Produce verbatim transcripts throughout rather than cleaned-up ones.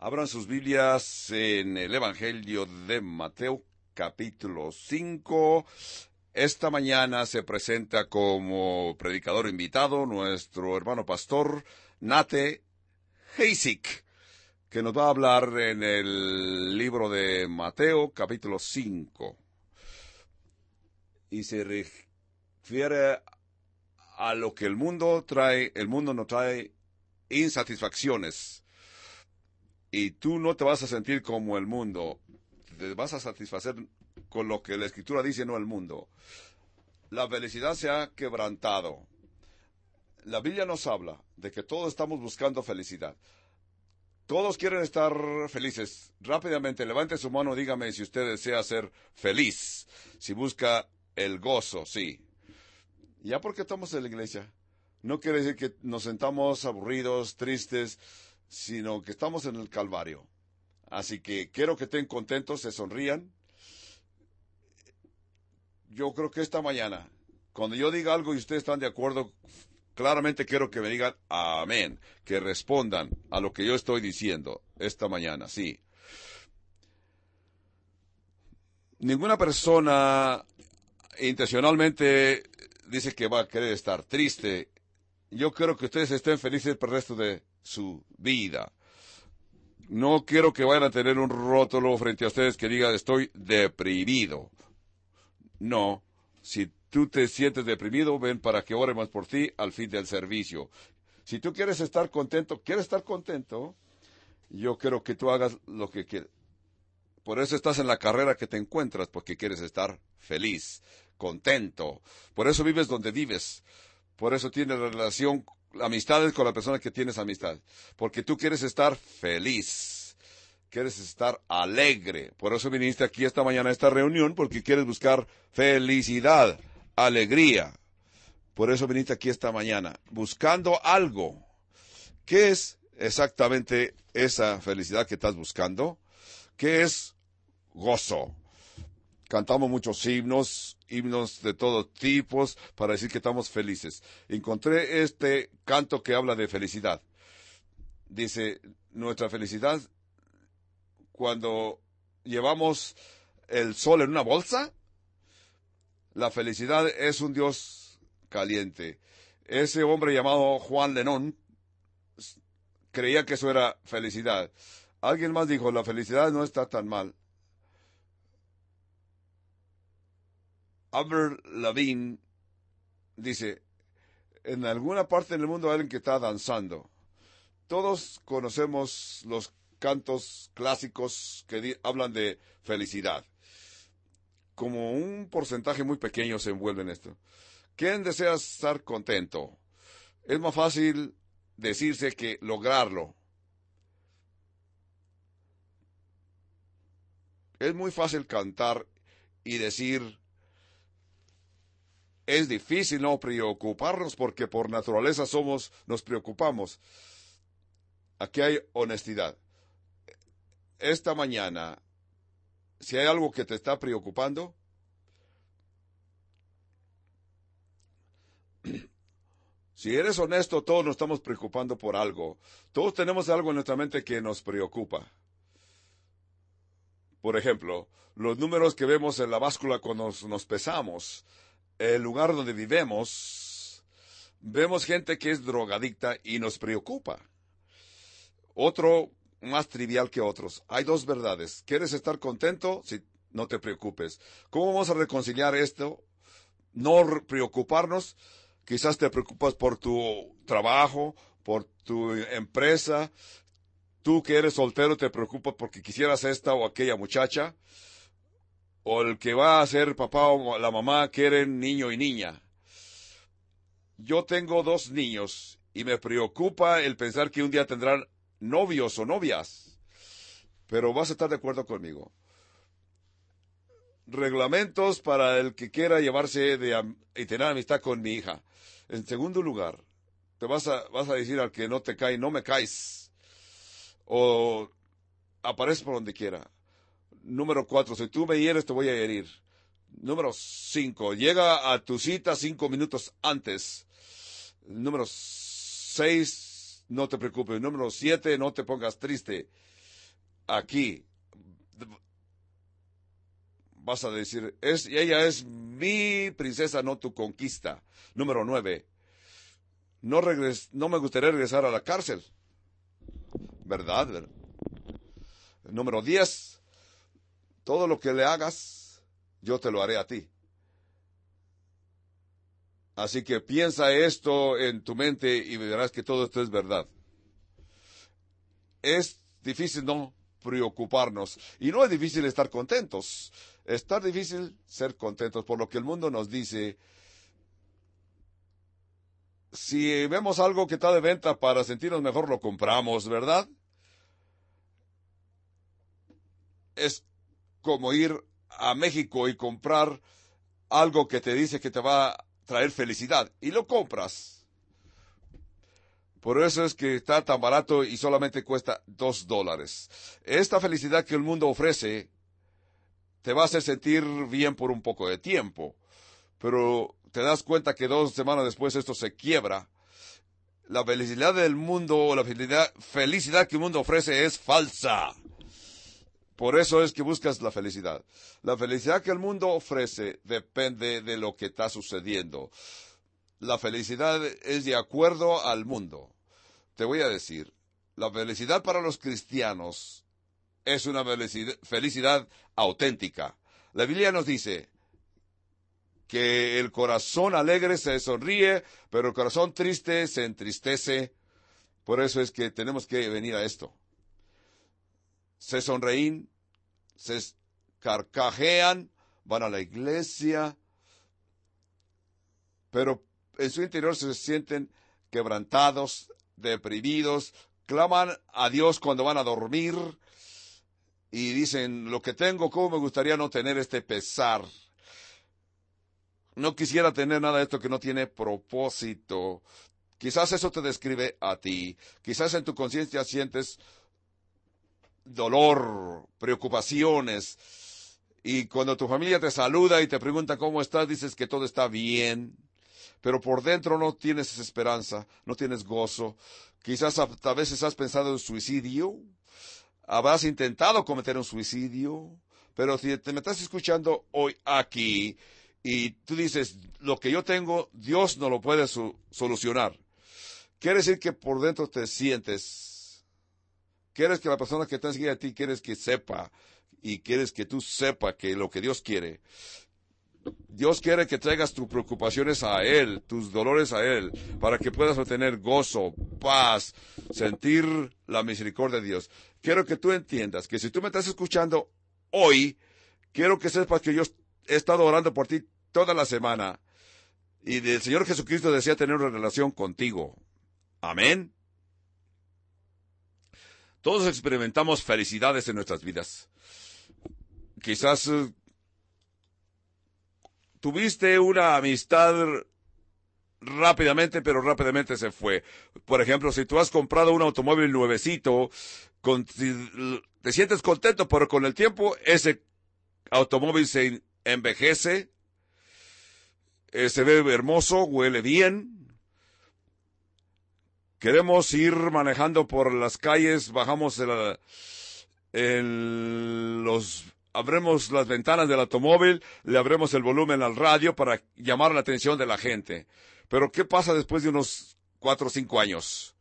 Abran sus Biblias en el Evangelio de Mateo, capítulo cinco. Esta mañana se presenta como predicador invitado nuestro hermano pastor Nate Heisik, que nos va a hablar en el libro de Mateo, capítulo cinco. Y se refiere a lo que el mundo trae. El mundo nos trae insatisfacciones. Y tú no te vas a sentir como el mundo. Te vas a satisfacer con lo que la Escritura dice, no el mundo. La felicidad se ha quebrantado. La Biblia nos habla de que todos estamos buscando felicidad. Todos quieren estar felices. Rápidamente, levante su mano, dígame si usted desea ser feliz. Si busca el gozo, sí. Ya porque estamos en la iglesia. No quiere decir que nos sentamos aburridos, tristes, sino que estamos en el Calvario. Así que quiero que estén contentos, se sonrían. Yo creo que esta mañana, cuando yo diga algo y ustedes están de acuerdo, claramente quiero que me digan amén, que respondan a lo que yo estoy diciendo esta mañana, sí. Ninguna persona intencionalmente dice que va a querer estar triste. Yo quiero que ustedes estén felices por el resto de su vida. No quiero que vayan a tener un rótulo frente a ustedes que diga estoy deprimido. No, si tú te sientes deprimido, ven para que oremos por ti al fin del servicio. Si tú quieres estar contento, quieres estar contento, yo quiero que tú hagas lo que quieres. Por eso estás en la carrera que te encuentras, porque quieres estar feliz, contento. Por eso vives donde vives. Por eso tienes relación, amistades con la persona que tienes amistad. Porque tú quieres estar feliz. Quieres estar alegre. Por eso viniste aquí esta mañana a esta reunión, porque quieres buscar felicidad, alegría. Por eso viniste aquí esta mañana, buscando algo. ¿Qué es exactamente esa felicidad que estás buscando? ¿Qué es gozo? Cantamos muchos himnos, himnos de todos tipos, para decir que estamos felices. Encontré este canto que habla de felicidad. Dice, nuestra felicidad, cuando llevamos el sol en una bolsa, la felicidad es un Dios caliente. Ese hombre llamado Juan Lenón creía que eso era felicidad. Alguien más dijo, la felicidad no está tan mal. Avril Lavigne dice, en alguna parte del mundo hay alguien que está danzando. Todos conocemos los cantos clásicos que di- hablan de felicidad. Como un porcentaje muy pequeño se envuelve en esto. ¿Quién desea estar contento? Es más fácil decirse que lograrlo. Es muy fácil cantar y decir, es difícil no preocuparnos porque por naturaleza somos, nos preocupamos. Aquí hay honestidad. Esta mañana, si hay algo que te está preocupando, si eres honesto, todos nos estamos preocupando por algo. Todos tenemos algo en nuestra mente que nos preocupa. Por ejemplo, los números que vemos en la báscula cuando nos, nos pesamos, el lugar donde vivimos, vemos gente que es drogadicta y nos preocupa. Otro más trivial que otros. Hay dos verdades. ¿Quieres estar contento? Sí, no te preocupes. ¿Cómo vamos a reconciliar esto? No re- preocuparnos. Quizás te preocupas por tu trabajo, por tu empresa. Tú que eres soltero te preocupas porque quisieras esta o aquella muchacha. O el que va a ser papá o la mamá quieren niño y niña. Yo tengo dos niños y me preocupa el pensar que un día tendrán novios o novias. Pero vas a estar de acuerdo conmigo. Reglamentos para el que quiera llevarse de am- y tener amistad con mi hija. En segundo lugar, te vas a, vas a decir al que no te cae, no me caes. O aparece por donde quiera. Número cuatro, si tú me hieres te voy a herir. Número cinco, llega a tu cita cinco minutos antes. Número seis, no te preocupes. Número siete, no te pongas triste. aquí. Vas a decir, es, ella es mi princesa, no tu conquista. Número nueve, no, regres, no me gustaría regresar a la cárcel. ¿Verdad? ¿Verdad? Número diez, todo lo que le hagas, yo te lo haré a ti. Así que piensa esto en tu mente y verás que todo esto es verdad. Es difícil no preocuparnos y no es difícil estar contentos. Es tan difícil ser contentos por lo que el mundo nos dice. Si vemos algo que está de venta para sentirnos mejor, lo compramos, ¿verdad? Es como ir a México y comprar algo que te dice que te va a traer felicidad y lo compras. Por eso es que está tan barato y solamente cuesta dos dólares. Esta felicidad que el mundo ofrece te va a hacer sentir bien por un poco de tiempo, pero te das cuenta que dos semanas después esto se quiebra. La felicidad del mundo, o la felicidad, felicidad que el mundo ofrece es falsa. Por eso es que buscas la felicidad. La felicidad que el mundo ofrece depende de lo que está sucediendo. La felicidad es de acuerdo al mundo. Te voy a decir, la felicidad para los cristianos es una felicidad, felicidad auténtica. La Biblia nos dice que el corazón alegre se sonríe, pero el corazón triste se entristece. Por eso es que tenemos que venir a esto. Se sonreín, se carcajean, van a la iglesia, pero en su interior se sienten quebrantados, deprimidos, claman a Dios cuando van a dormir y dicen, lo que tengo, cómo me gustaría no tener este pesar. No quisiera tener nada de esto que no tiene propósito. Quizás eso te describe a ti. Quizás en tu conciencia sientes dolor, preocupaciones. Y cuando tu familia te saluda y te pregunta cómo estás, dices que todo está bien. Pero por dentro no tienes esperanza, no tienes gozo. Quizás a, a veces has pensado en suicidio. Habrás intentado cometer un suicidio. Pero si te me estás escuchando hoy aquí y tú dices, lo que yo tengo, Dios no lo puede su- solucionar. Quiere decir que por dentro te sientes. Quieres que la persona que te sigue a ti, quieres que sepa. Y quieres que tú sepa que lo que Dios quiere. Dios quiere que traigas tus preocupaciones a Él, tus dolores a Él, para que puedas obtener gozo, paz, sentir la misericordia de Dios. Quiero que tú entiendas que si tú me estás escuchando hoy, quiero que sepas que yo he estado orando por ti toda la semana y el Señor Jesucristo desea tener una relación contigo. Amén. Todos experimentamos felicidades en nuestras vidas. Quizás uh, tuviste una amistad rápidamente, pero rápidamente se fue. Por ejemplo, si tú has comprado un automóvil nuevecito, con, si, te sientes contento, pero con el tiempo ese automóvil se envejece, eh, se ve hermoso, huele bien. Queremos ir manejando por las calles, bajamos el, el, los, abremos las ventanas del automóvil, le abremos el volumen al radio para llamar la atención de la gente. Pero ¿qué pasa después de unos cuatro o cinco años?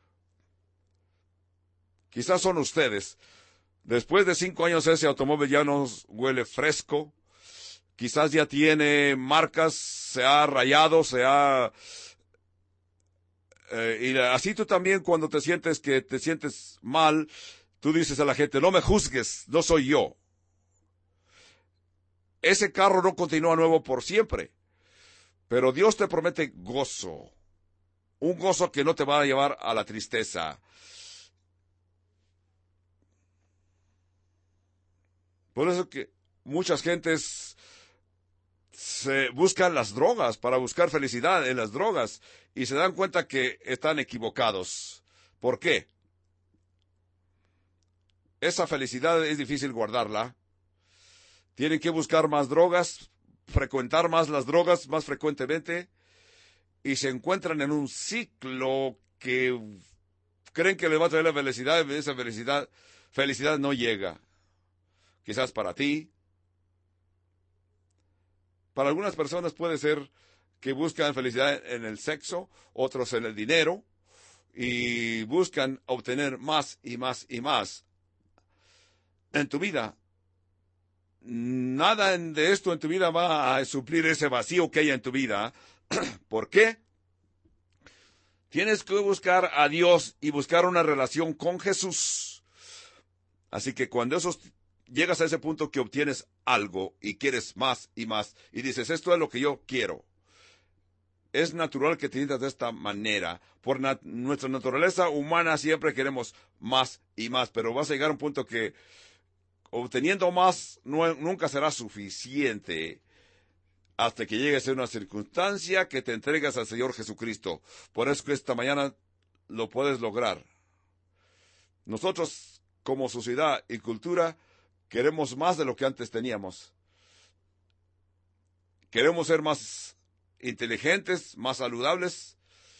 Quizás son ustedes. Después de cinco años ese automóvil ya no huele fresco. Quizás ya tiene marcas, se ha rayado, se ha... Eh, y así tú también cuando te sientes que te sientes mal, tú dices a la gente, no me juzgues, no soy yo. Ese carro no continúa nuevo por siempre, pero Dios te promete gozo, un gozo que no te va a llevar a la tristeza. Por eso que muchas gentes se buscan las drogas para buscar felicidad en las drogas y se dan cuenta que están equivocados. ¿Por qué? Esa felicidad es difícil guardarla. Tienen que buscar más drogas, frecuentar más las drogas más frecuentemente y se encuentran en un ciclo que creen que les va a traer la felicidad y esa felicidad felicidad no llega. Quizás para ti. Para algunas personas puede ser que buscan felicidad en el sexo, otros en el dinero, y buscan obtener más y más y más. En tu vida, nada de esto en tu vida va a suplir ese vacío que hay en tu vida. ¿Por qué? Tienes que buscar a Dios y buscar una relación con Jesús. Así que cuando esos, llegas a ese punto que obtienes algo y quieres más y más, y dices, esto es lo que yo quiero. Es natural que te sientas de esta manera. Por nat- nuestra naturaleza humana siempre queremos más y más, pero vas a llegar a un punto que obteniendo más no, nunca será suficiente hasta que llegues a una circunstancia que te entregas al Señor Jesucristo. Por eso que esta mañana lo puedes lograr. Nosotros, como sociedad y cultura, queremos más de lo que antes teníamos. Queremos ser más inteligentes, más saludables,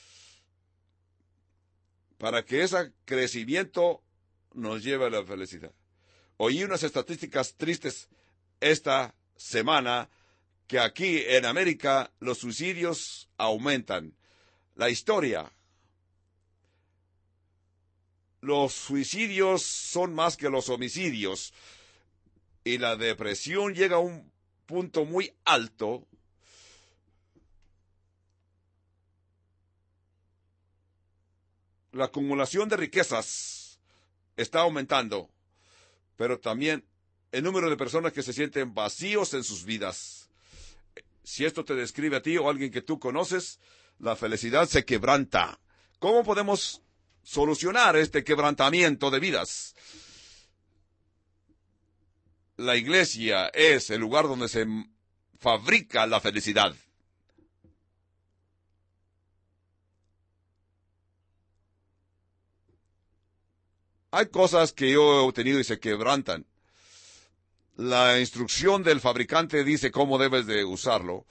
para que ese crecimiento nos lleve a la felicidad. Oí unas estadísticas tristes esta semana que aquí en América los suicidios aumentan. La historia. Los suicidios son más que los homicidios y la depresión llega a un punto muy alto. La acumulación de riquezas está aumentando, pero también el número de personas que se sienten vacíos en sus vidas. Si esto te describe a ti o a alguien que tú conoces, la felicidad se quebranta. ¿Cómo podemos solucionar este quebrantamiento de vidas? La iglesia es el lugar donde se fabrica la felicidad. Hay cosas que yo he obtenido y se quebrantan. La instrucción del fabricante dice cómo debes de usarlo.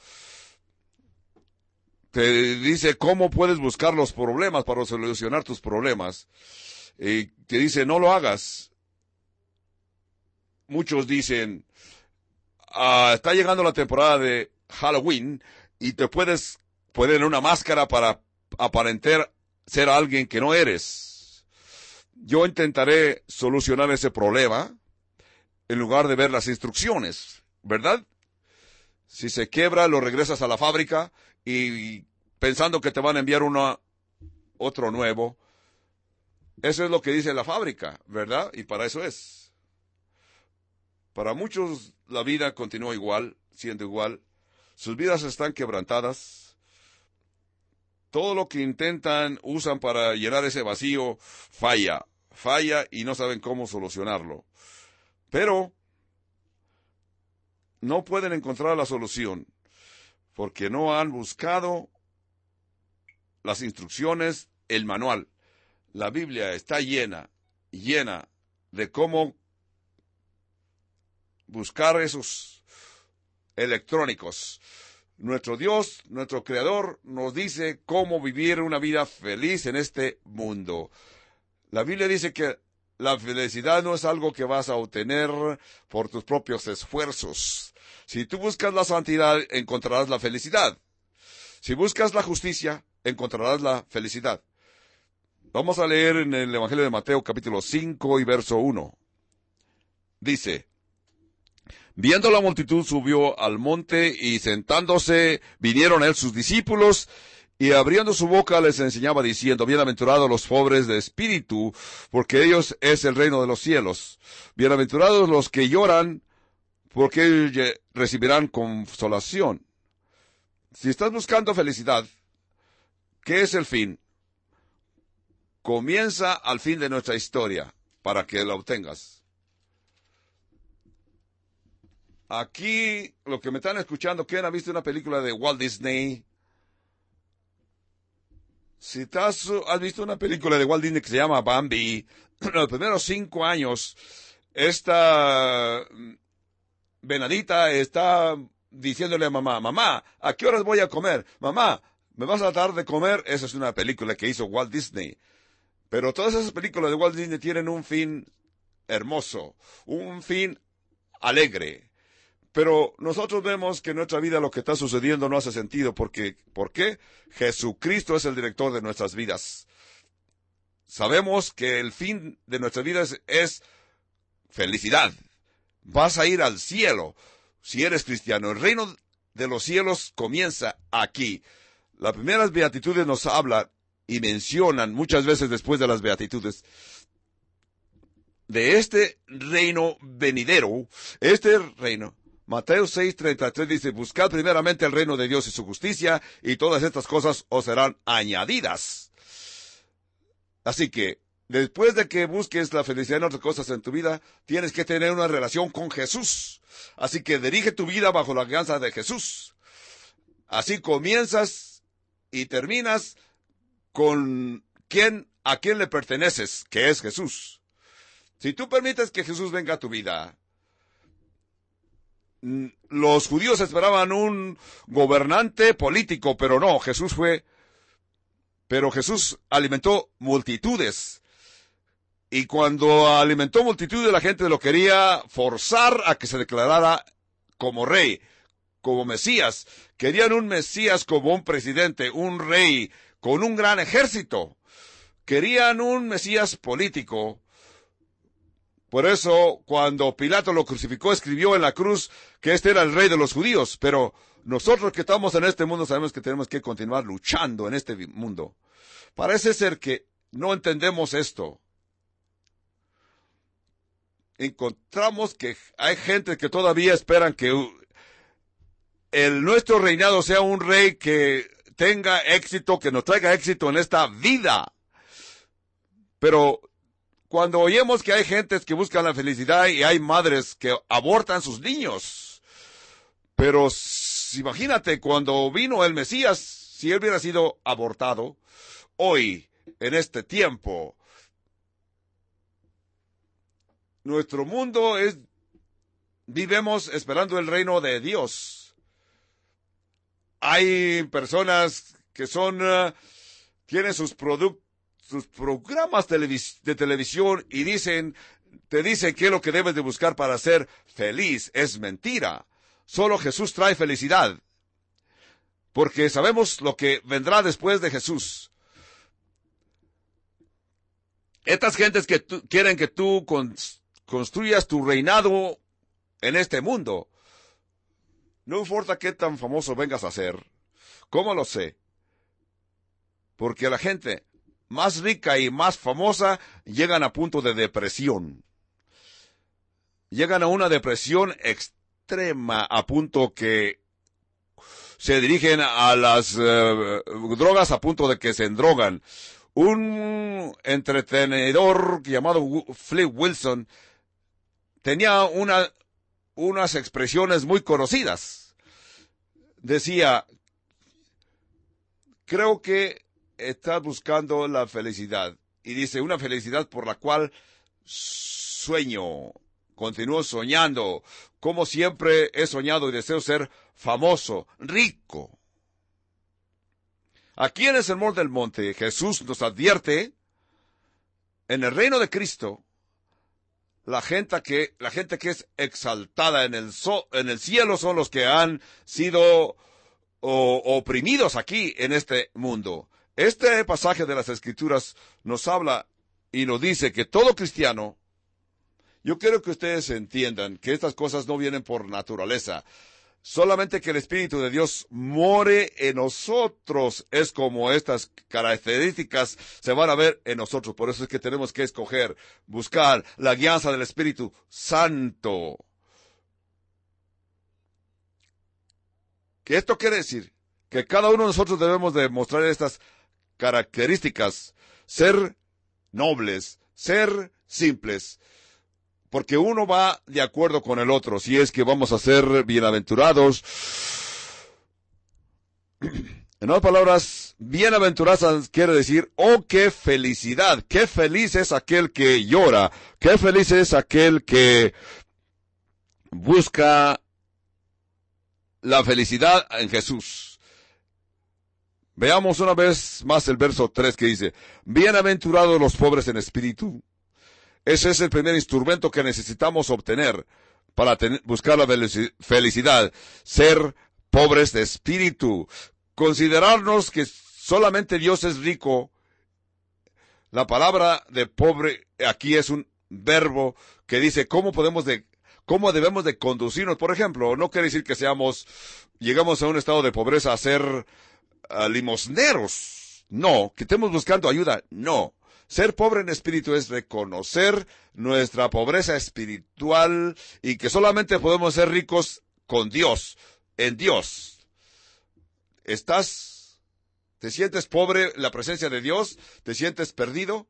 Te dice cómo puedes buscar los problemas para solucionar tus problemas. Y te dice no lo hagas. Muchos dicen, ah, está llegando la temporada de Halloween y te puedes poner una máscara para aparentar ser alguien que no eres. Yo intentaré solucionar ese problema en lugar de ver las instrucciones, ¿verdad? Si se quiebra, lo regresas a la fábrica y pensando que te van a enviar uno, otro nuevo. Eso es lo que dice la fábrica, ¿verdad? Y para eso es. Para muchos la vida continúa igual, siendo igual. Sus vidas están quebrantadas. Todo lo que intentan, usan para llenar ese vacío, falla, falla y no saben cómo solucionarlo. Pero no pueden encontrar la solución porque no han buscado las instrucciones, el manual. La Biblia está llena, llena de cómo buscar esos electrónicos. Nuestro Dios, nuestro Creador, nos dice cómo vivir una vida feliz en este mundo. La Biblia dice que la felicidad no es algo que vas a obtener por tus propios esfuerzos. Si tú buscas la santidad, encontrarás la felicidad. Si buscas la justicia, encontrarás la felicidad. Vamos a leer en el Evangelio de Mateo, capítulo cinco y verso uno. Dice, viendo la multitud, subió al monte y sentándose, vinieron a él sus discípulos, y abriendo su boca les enseñaba diciendo, bienaventurados los pobres de espíritu, porque ellos es el reino de los cielos. Bienaventurados los que lloran, porque ellos recibirán consolación. Si estás buscando felicidad, ¿qué es el fin? Comienza al fin de nuestra historia, para que la obtengas. Aquí, lo que me están escuchando, ¿quién ha visto una película de Walt Disney? Si estás, has visto una película de Walt Disney que se llama Bambi, en los primeros cinco años, esta venadita está diciéndole a mamá, mamá, ¿a qué horas voy a comer? Mamá, ¿me vas a dar de comer? Esa es una película que hizo Walt Disney. Pero todas esas películas de Walt Disney tienen un fin hermoso, un fin alegre. Pero nosotros vemos que en nuestra vida lo que está sucediendo no hace sentido. Porque, ¿por qué? Jesucristo es el director de nuestras vidas. Sabemos que el fin de nuestras vidas es felicidad. Vas a ir al cielo si eres cristiano. El reino de los cielos comienza aquí. Las primeras beatitudes nos hablan y mencionan muchas veces después de las beatitudes de este reino venidero, este reino. Mateo seis treinta y tres dice, buscad primeramente el reino de Dios y su justicia, y todas estas cosas os serán añadidas. Así que, después de que busques la felicidad en otras cosas en tu vida, tienes que tener una relación con Jesús. Así que dirige tu vida bajo la guianza de Jesús. Así comienzas y terminas con quién, a quién le perteneces, que es Jesús. Si tú permites que Jesús venga a tu vida, los judíos esperaban un gobernante político, pero no, Jesús fue, pero Jesús alimentó multitudes. Y cuando alimentó multitudes, la gente lo quería forzar a que se declarara como rey, como Mesías. Querían un Mesías como un presidente, un rey, con un gran ejército. Querían un Mesías político. Por eso, cuando Pilato lo crucificó, escribió en la cruz que este era el rey de los judíos. Pero nosotros que estamos en este mundo sabemos que tenemos que continuar luchando en este mundo. Parece ser que no entendemos esto. Encontramos que hay gente que todavía esperan que el nuestro reinado sea un rey que tenga éxito, que nos traiga éxito en esta vida. Pero cuando oímos que hay gentes que buscan la felicidad y hay madres que abortan sus niños. Pero imagínate, cuando vino el Mesías, si él hubiera sido abortado, hoy, en este tiempo, nuestro mundo es, vivimos esperando el reino de Dios. Hay personas que son, uh, tienen sus productos, sus programas televis- de televisión y dicen, te dicen qué es lo que debes de buscar para ser feliz. Es mentira. Solo Jesús trae felicidad. Porque sabemos lo que vendrá después de Jesús. Estas gentes que tú, quieren que tú con, construyas tu reinado en este mundo. No importa qué tan famoso vengas a ser. ¿Cómo lo sé? Porque la gente más rica y más famosa llegan a punto de depresión. Llegan a una depresión extrema a punto que se dirigen a las uh, drogas a punto de que se endrogan. Un entretenedor llamado Flip Wilson tenía una, unas expresiones muy conocidas. Decía, creo que estás buscando la felicidad. Y dice, una felicidad por la cual sueño, continúo soñando, como siempre he soñado y deseo ser famoso, rico. Aquí en el Sermón del Monte, Jesús nos advierte, en el reino de Cristo, la gente que, la gente que es exaltada en el, so, en el cielo son los que han sido o, oprimidos aquí en este mundo. Este pasaje de las Escrituras nos habla y nos dice que todo cristiano, yo quiero que ustedes entiendan que estas cosas no vienen por naturaleza. Solamente que el Espíritu de Dios more en nosotros es como estas características se van a ver en nosotros. Por eso es que tenemos que escoger, buscar la guianza del Espíritu Santo. ¿Qué esto quiere decir? Que cada uno de nosotros debemos demostrar estas características, ser nobles, ser simples, porque uno va de acuerdo con el otro, si es que vamos a ser bienaventurados. En otras palabras, bienaventuradas quiere decir, oh, qué felicidad, qué feliz es aquel que llora, qué feliz es aquel que busca la felicidad en Jesús. Veamos una vez más el verso tres que dice, bienaventurados los pobres en espíritu. Ese es el primer instrumento que necesitamos obtener para tener, buscar la felicidad. Ser pobres de espíritu. Considerarnos que solamente Dios es rico. La palabra de pobre aquí es un verbo que dice cómo podemos de, cómo debemos de conducirnos. Por ejemplo, no quiere decir que seamos, llegamos a un estado de pobreza a ser uh, limosneros. No, que estemos buscando ayuda. No. Ser pobre en espíritu es reconocer nuestra pobreza espiritual y que solamente podemos ser ricos con Dios, en Dios. ¿Estás, te sientes pobre en la presencia de Dios? ¿Te sientes perdido?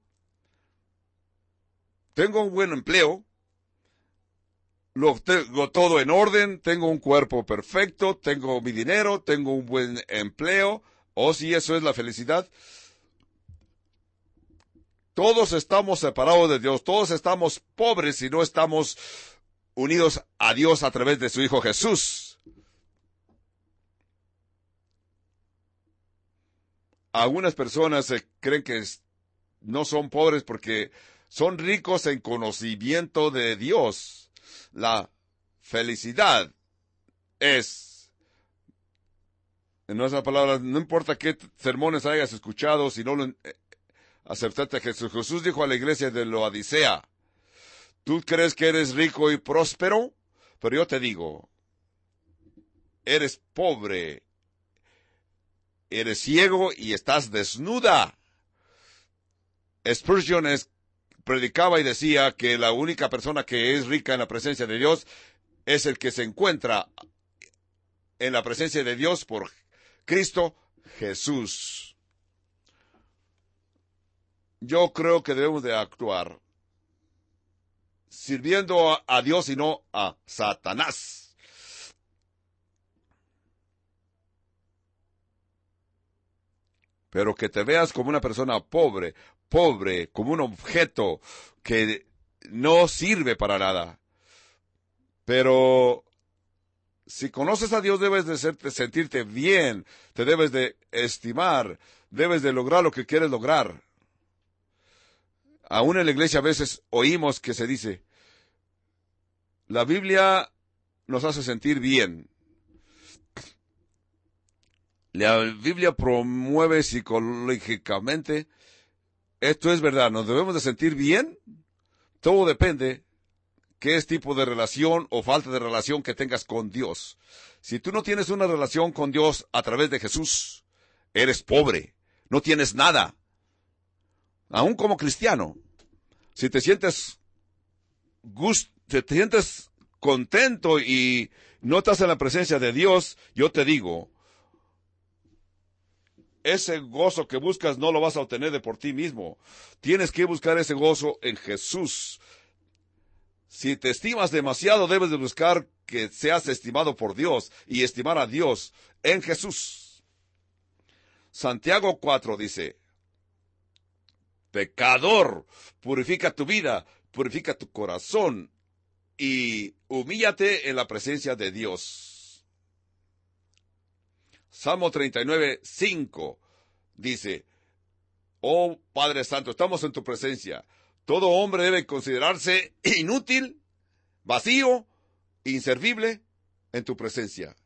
Tengo un buen empleo, lo tengo todo en orden, tengo un cuerpo perfecto, tengo mi dinero, tengo un buen empleo. ¿O si eso es la felicidad? Todos estamos separados de Dios, todos estamos pobres si no estamos unidos a Dios a través de su Hijo Jesús. Algunas personas eh, creen que no son pobres porque son ricos en conocimiento de Dios. La felicidad es, en otras palabras, no importa qué sermones hayas escuchado, si no lo aceptaste a Jesús. Jesús dijo a la iglesia de Laodicea, tú crees que eres rico y próspero, pero yo te digo, eres pobre, eres ciego y estás desnuda. Spurgeon es, predicaba y decía que la única persona que es rica en la presencia de Dios es el que se encuentra en la presencia de Dios por Cristo Jesús. Yo creo que debemos de actuar sirviendo a, a Dios y no a Satanás. Pero que te veas como una persona pobre, pobre, como un objeto que no sirve para nada. Pero si conoces a Dios debes de, ser, de sentirte bien, te debes de estimar, debes de lograr lo que quieres lograr. Aún en la iglesia a veces oímos que se dice, la Biblia nos hace sentir bien. La Biblia promueve psicológicamente. Esto es verdad, ¿nos debemos de sentir bien? Todo depende qué es tipo de relación o falta de relación que tengas con Dios. Si tú no tienes una relación con Dios a través de Jesús, eres pobre, no tienes nada. Aún como cristiano, si te sientes gust, te sientes contento y no estás en la presencia de Dios, yo te digo, ese gozo que buscas no lo vas a obtener de por ti mismo. Tienes que buscar ese gozo en Jesús. Si te estimas demasiado, debes de buscar que seas estimado por Dios y estimar a Dios en Jesús. Santiago cuatro dice, pecador, purifica tu vida, purifica tu corazón y humíllate en la presencia de Dios. Salmo treinta y nueve, cinco dice, oh Padre Santo, estamos en tu presencia. Todo hombre debe considerarse inútil, vacío, inservible en tu presencia.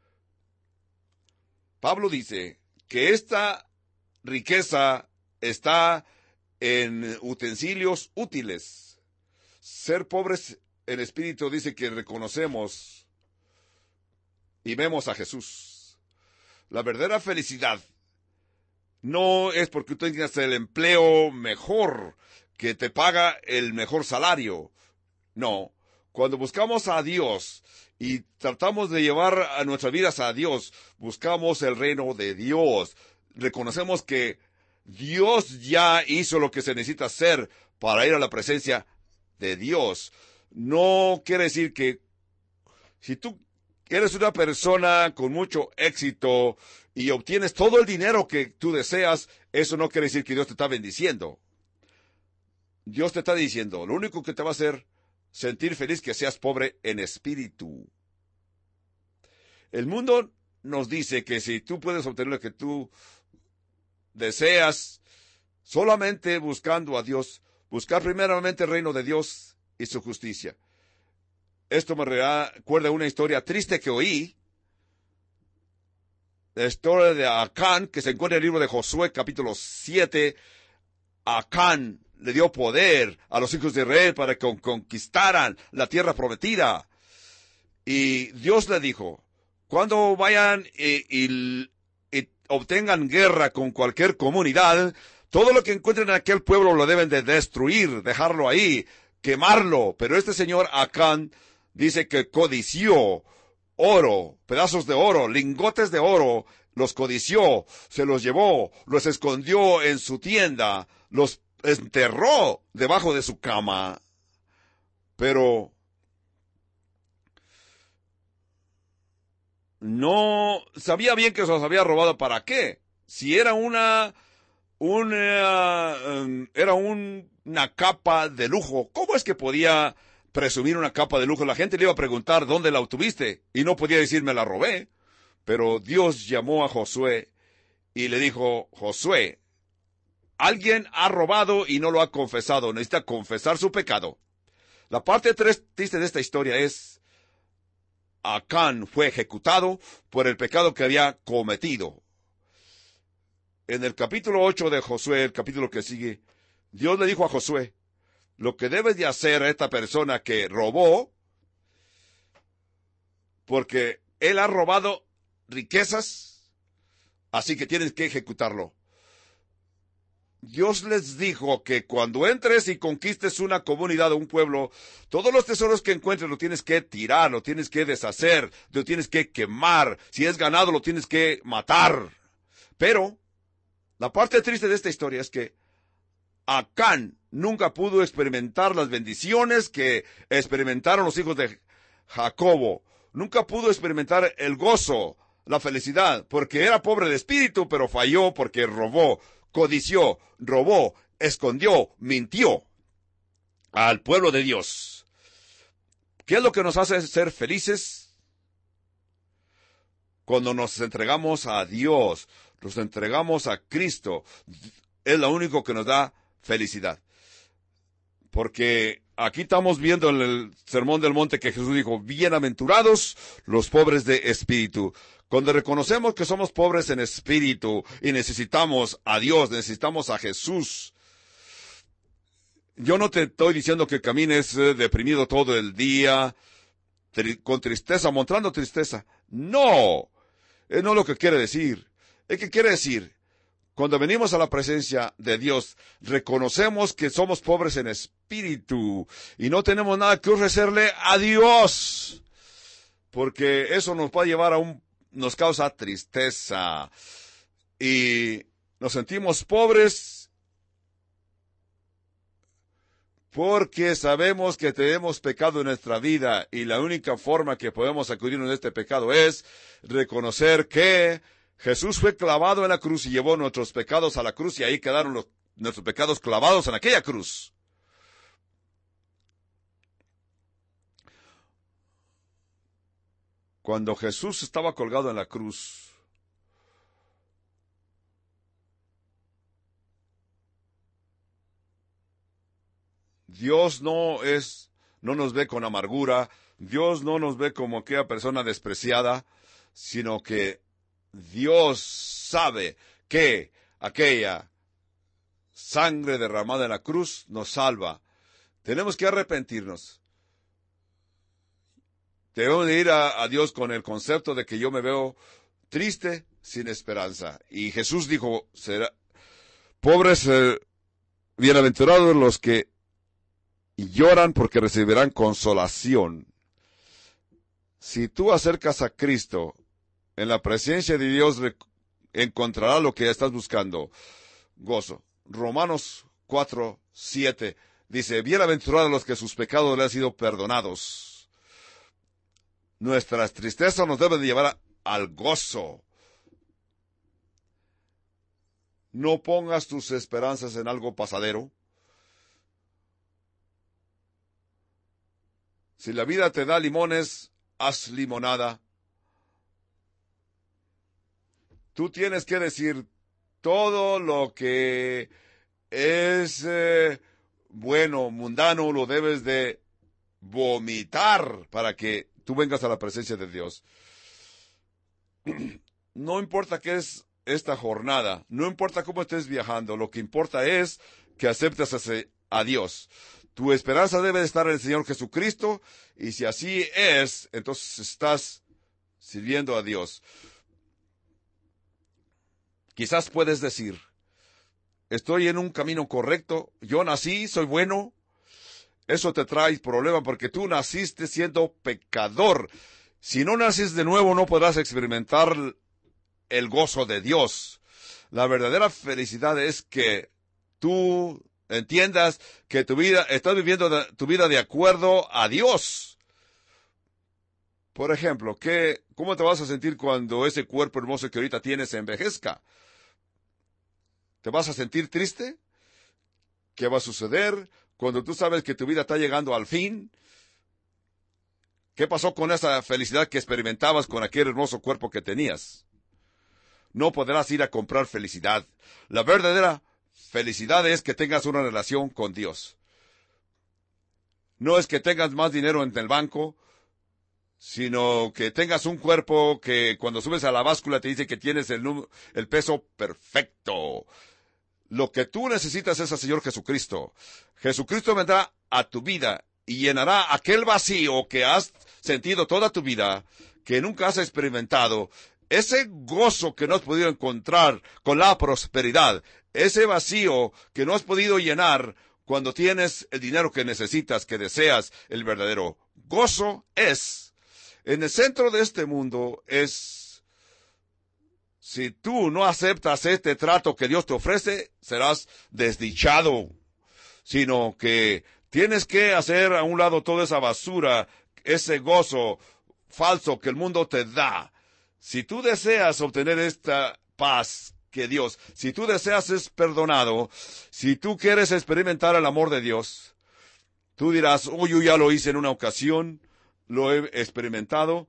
Pablo dice que esta riqueza está en utensilios útiles. Ser pobres en espíritu dice que reconocemos y vemos a Jesús. La verdadera felicidad no es porque tú tengas el empleo mejor, que te paga el mejor salario. No, cuando buscamos a Dios y tratamos de llevar a nuestras vidas a Dios, buscamos el reino de Dios. Reconocemos que Dios ya hizo lo que se necesita hacer para ir a la presencia de Dios. No quiere decir que si tú eres una persona con mucho éxito y obtienes todo el dinero que tú deseas, eso no quiere decir que Dios te está bendiciendo. Dios te está diciendo, lo único que te va a hacer sentir feliz que seas pobre en espíritu. El mundo nos dice que si tú puedes obtener lo que tú deseas solamente buscando a Dios, Buscar primeramente el reino de Dios y su justicia. Esto me recuerda una historia triste que oí. La historia de Acán, que se encuentra en el libro de Josué, capítulo siete. Acán le dio poder a los hijos de Israel para que conquistaran la tierra prometida. Y Dios le dijo, cuando vayan y, y, y obtengan guerra con cualquier comunidad, todo lo que encuentren en aquel pueblo lo deben de destruir, dejarlo ahí, quemarlo. Pero este señor Acán dice que codició oro, pedazos de oro, lingotes de oro, los codició, se los llevó, los escondió en su tienda, los enterró debajo de su cama. Pero no sabía bien que se los había robado. ¿Para qué? Si era una, una, um, era un, una capa de lujo, ¿cómo es que podía presumir una capa de lujo? La gente le iba a preguntar dónde la obtuviste y no podía decir me la robé. Pero Dios llamó a Josué y le dijo, Josué, alguien ha robado y no lo ha confesado, necesita confesar su pecado. La parte triste de esta historia es, Acán fue ejecutado por el pecado que había cometido. En el capítulo ocho de Josué, el capítulo que sigue, Dios le dijo a Josué, lo que debes de hacer a esta persona que robó, porque él ha robado riquezas, así que tienes que ejecutarlo. Dios les dijo que cuando entres y conquistes una comunidad o un pueblo, todos los tesoros que encuentres lo tienes que tirar, lo tienes que deshacer, lo tienes que quemar. Si es ganado, lo tienes que matar. Pero la parte triste de esta historia es que Acán nunca pudo experimentar las bendiciones que experimentaron los hijos de Jacobo. Nunca pudo experimentar el gozo, la felicidad, porque era pobre de espíritu, pero falló porque robó, codició, robó, escondió, mintió al pueblo de Dios. ¿Qué es lo que nos hace ser felices? Cuando nos entregamos a Dios, nos entregamos a Cristo, es lo único que nos da felicidad. Porque aquí estamos viendo en el Sermón del Monte que Jesús dijo, bienaventurados los pobres de espíritu. Cuando reconocemos que somos pobres en espíritu y necesitamos a Dios, necesitamos a Jesús. Yo no te estoy diciendo que camines eh, deprimido todo el día, tri- con tristeza, mostrando tristeza. No, es no lo que quiere decir. Es que quiere decir, cuando venimos a la presencia de Dios, reconocemos que somos pobres en espíritu y no tenemos nada que ofrecerle a Dios, porque eso nos va a llevar a un, nos causa tristeza y nos sentimos pobres porque sabemos que tenemos pecado en nuestra vida y la única forma que podemos sacudirnos de este pecado es reconocer que Jesús fue clavado en la cruz y llevó nuestros pecados a la cruz y ahí quedaron los, nuestros pecados clavados en aquella cruz. Cuando Jesús estaba colgado en la cruz, Dios no es, no nos ve con amargura, Dios no nos ve como aquella persona despreciada, sino que Dios sabe que aquella sangre derramada en la cruz nos salva. Tenemos que arrepentirnos. Debemos de ir a, a Dios con el concepto de que yo me veo triste, sin esperanza. Y Jesús dijo, será, pobres, eh, bienaventurados los que lloran porque recibirán consolación. Si tú acercas a Cristo, en la presencia de Dios encontrarás lo que estás buscando, gozo. Romanos cuatro, siete dice, bienaventurados los que sus pecados les han sido perdonados. Nuestras tristezas nos deben de llevar a, al gozo. No pongas tus esperanzas en algo pasadero. Si la vida te da limones, haz limonada. Tú tienes que decir todo lo que es eh, bueno, mundano, lo debes de vomitar para que tú vengas a la presencia de Dios. No importa qué es esta jornada, no importa cómo estés viajando, lo que importa es que aceptes a Dios. Tu esperanza debe de estar en el Señor Jesucristo, y si así es, entonces estás sirviendo a Dios. Quizás puedes decir, estoy en un camino correcto, yo nací, soy bueno. Eso te trae problema porque tú naciste siendo pecador. Si no naces de nuevo, no podrás experimentar el gozo de Dios. La verdadera felicidad es que tú entiendas que tu vida, estás viviendo tu vida de acuerdo a Dios. Por ejemplo, ¿qué, ¿cómo te vas a sentir cuando ese cuerpo hermoso que ahorita tienes se envejezca? ¿Te vas a sentir triste? ¿Qué va a suceder cuando tú sabes que tu vida está llegando al fin? ¿Qué pasó con esa felicidad que experimentabas con aquel hermoso cuerpo que tenías? No podrás ir a comprar felicidad. La verdadera felicidad es que tengas una relación con Dios. No es que tengas más dinero en el banco, sino que tengas un cuerpo que cuando subes a la báscula te dice que tienes el, el peso perfecto. Lo que tú necesitas es al Señor Jesucristo. Jesucristo vendrá a tu vida y llenará aquel vacío que has sentido toda tu vida, que nunca has experimentado. Ese gozo que no has podido encontrar con la prosperidad, ese vacío que no has podido llenar cuando tienes el dinero que necesitas, que deseas, el verdadero gozo es, en el centro de este mundo es, si tú no aceptas este trato que Dios te ofrece, serás desdichado, sino que tienes que hacer a un lado toda esa basura, ese gozo falso que el mundo te da. Si tú deseas obtener esta paz que Dios, si tú deseas ser perdonado, si tú quieres experimentar el amor de Dios, tú dirás, oh, yo ya lo hice en una ocasión, lo he experimentado.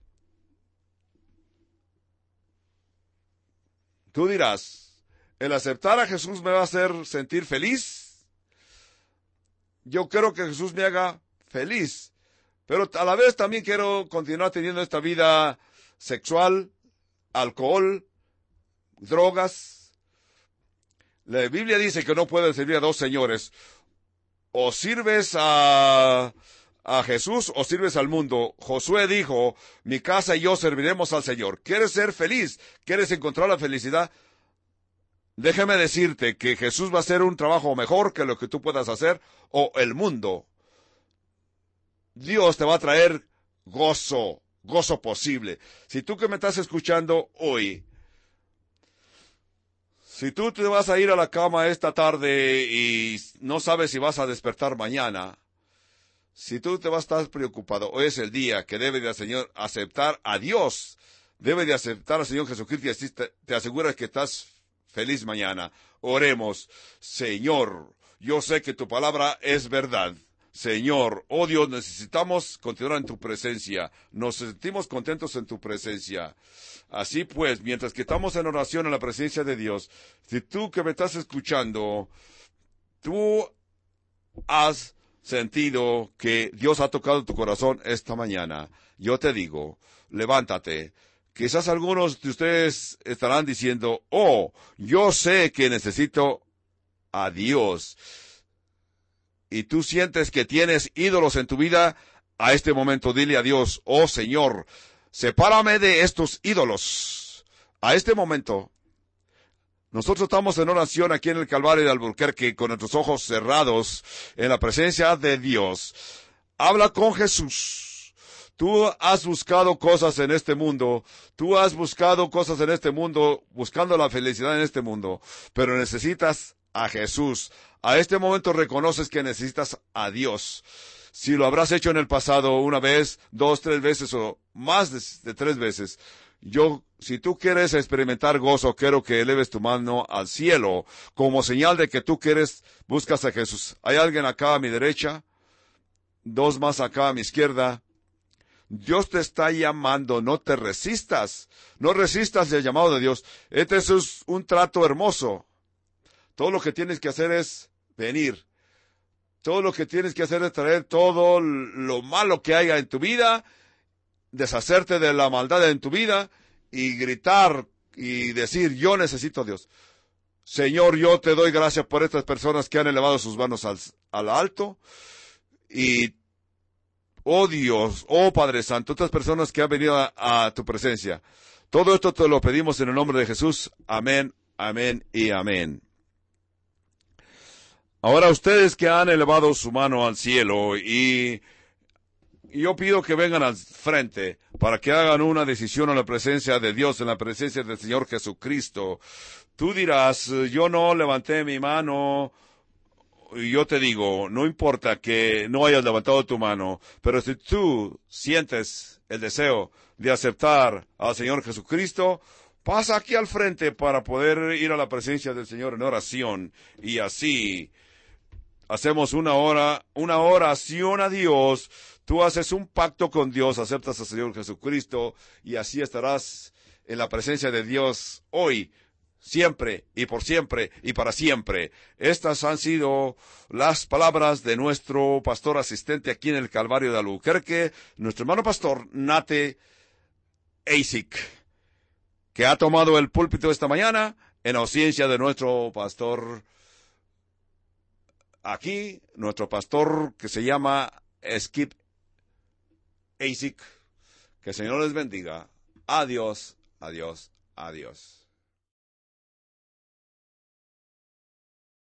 Tú dirás, ¿el aceptar a Jesús me va a hacer sentir feliz? Yo quiero que Jesús me haga feliz, pero a la vez también quiero continuar teniendo esta vida sexual, alcohol, drogas. La Biblia dice que no puedes servir a dos señores. O sirves a, a Jesús o sirves al mundo. Josué dijo, mi casa y yo serviremos al Señor. ¿Quieres ser feliz? ¿Quieres encontrar la felicidad? Déjame decirte que Jesús va a hacer un trabajo mejor que lo que tú puedas hacer, o el mundo. Dios te va a traer gozo, gozo posible. Si tú que me estás escuchando hoy, si tú te vas a ir a la cama esta tarde y no sabes si vas a despertar mañana, si tú te vas a estar preocupado, hoy es el día que debe de Señor aceptar a Dios, debe de aceptar al Señor Jesucristo y así te, te aseguras que estás feliz mañana. Oremos. Señor, yo sé que tu palabra es verdad. Señor, oh Dios, necesitamos continuar en tu presencia. Nos sentimos contentos en tu presencia. Así pues, mientras que estamos en oración en la presencia de Dios, si tú que me estás escuchando, tú has sentido que Dios ha tocado tu corazón esta mañana, yo te digo, levántate. Quizás algunos de ustedes estarán diciendo, oh, yo sé que necesito a Dios. Y tú sientes que tienes ídolos en tu vida, a este momento dile a Dios, oh Señor, sepárame de estos ídolos. A este momento, nosotros estamos en oración aquí en el Calvario de Albuquerque, con nuestros ojos cerrados, en la presencia de Dios. Habla con Jesús. Tú has buscado cosas en este mundo, tú has buscado cosas en este mundo, buscando la felicidad en este mundo, pero necesitas a Jesús. A este momento reconoces que necesitas a Dios. Si lo habrás hecho en el pasado una vez, dos, tres veces o más de, de tres veces, yo, si tú quieres experimentar gozo, quiero que eleves tu mano al cielo como señal de que tú quieres, buscas a Jesús. ¿Hay alguien acá a mi derecha? Dos más acá a mi izquierda. Dios te está llamando, no te resistas, no resistas el llamado de Dios. Este es un trato hermoso. Todo lo que tienes que hacer es venir. Todo lo que tienes que hacer es traer todo lo malo que haya en tu vida, deshacerte de la maldad en tu vida y gritar y decir, yo necesito a Dios. Señor, yo te doy gracias por estas personas que han elevado sus manos al, al alto. Y, oh Dios, oh Padre Santo, estas personas que han venido a, a tu presencia. Todo esto te lo pedimos en el nombre de Jesús. Amén, amén y amén. Ahora ustedes que han elevado su mano al cielo y yo pido que vengan al frente para que hagan una decisión en la presencia de Dios, en la presencia del Señor Jesucristo. Tú dirás, yo no levanté mi mano, y yo te digo, no importa que no hayas levantado tu mano, pero si tú sientes el deseo de aceptar al Señor Jesucristo, pasa aquí al frente para poder ir a la presencia del Señor en oración, y así hacemos una hora, una oración a Dios. Tú haces un pacto con Dios, aceptas al Señor Jesucristo, y así estarás en la presencia de Dios hoy, siempre, y por siempre, y para siempre. Estas han sido las palabras de nuestro pastor asistente aquí en el Calvario de Albuquerque, nuestro hermano pastor Nate Eisik, que ha tomado el púlpito esta mañana en ausencia de nuestro pastor aquí, nuestro pastor que se llama Skip Eisik. Que el Señor les bendiga. Adiós, adiós, adiós.